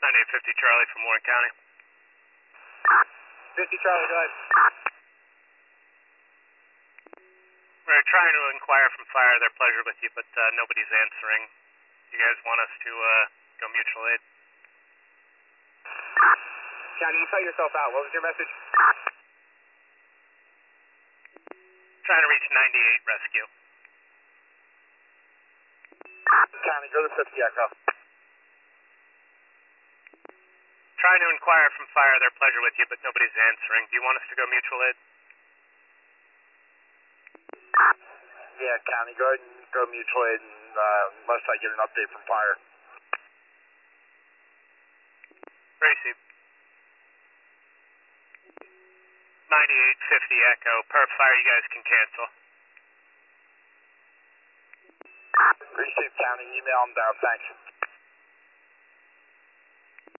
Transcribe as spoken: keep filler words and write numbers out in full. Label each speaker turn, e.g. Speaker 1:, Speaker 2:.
Speaker 1: ninety-eight fifty Charlie from Warren County.
Speaker 2: fifty Charlie, go ahead.
Speaker 1: We're trying to inquire from fire their pleasure with you, but uh, nobody's answering. You guys want us to uh, go mutual aid?
Speaker 2: County, you cut yourself out. What was your message?
Speaker 1: Trying to reach ninety-eight rescue.
Speaker 2: County, go to fifty Echo.
Speaker 1: Trying to inquire from fire their pleasure with you, but nobody's answering. Do you want us to go mutual aid?
Speaker 2: Yeah, County, go ahead and go mutual aid and, uh, unless I get an update from fire.
Speaker 1: Received. ninety-eight fifty Echo. Perf fire, you guys can cancel.
Speaker 2: Received, County. Email them down. Thanks.